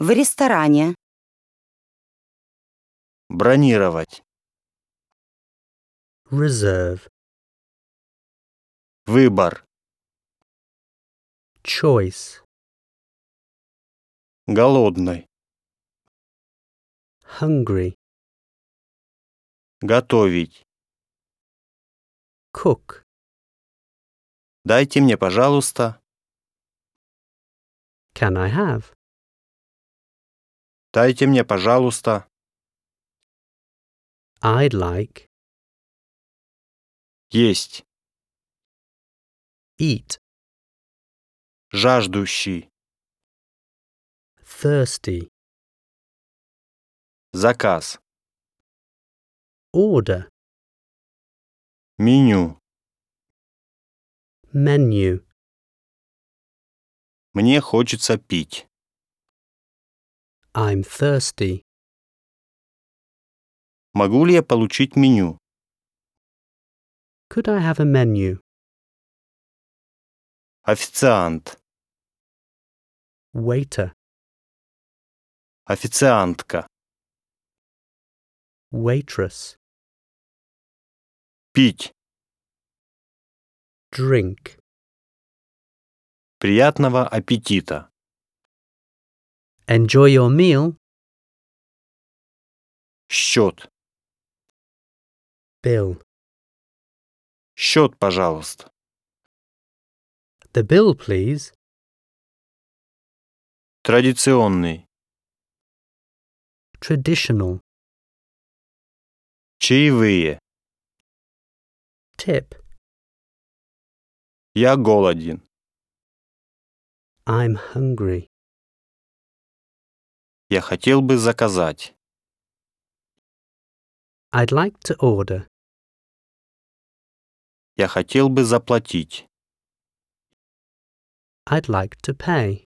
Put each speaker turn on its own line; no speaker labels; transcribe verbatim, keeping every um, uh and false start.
В ресторане.
Бронировать.
Reserve.
Выбор.
Choice.
Голодный.
Hungry.
Готовить.
Cook.
Дайте мне, пожалуйста.
Can I have?
Дайте мне, пожалуйста.
I'd like.
Есть.
Eat.
Жаждущий.
Thirsty.
Заказ.
Order.
Меню.
Menu.
Мне хочется пить.
I'm thirsty.
Могу ли я получить меню?
Could I have a menu?
Официант.
Waiter.
Официантка.
Waitress.
Пить.
Drink.
Приятного аппетита.
Enjoy your meal.
Счет.
Bill.
Счет, пожалуйста.
The bill, please.
Традиционный.
Traditional.
Чаевые.
Tip.
Я голоден.
I'm hungry.
Я хотел бы заказать.
I'd like to order.
Я хотел бы заплатить.
I'd like to pay.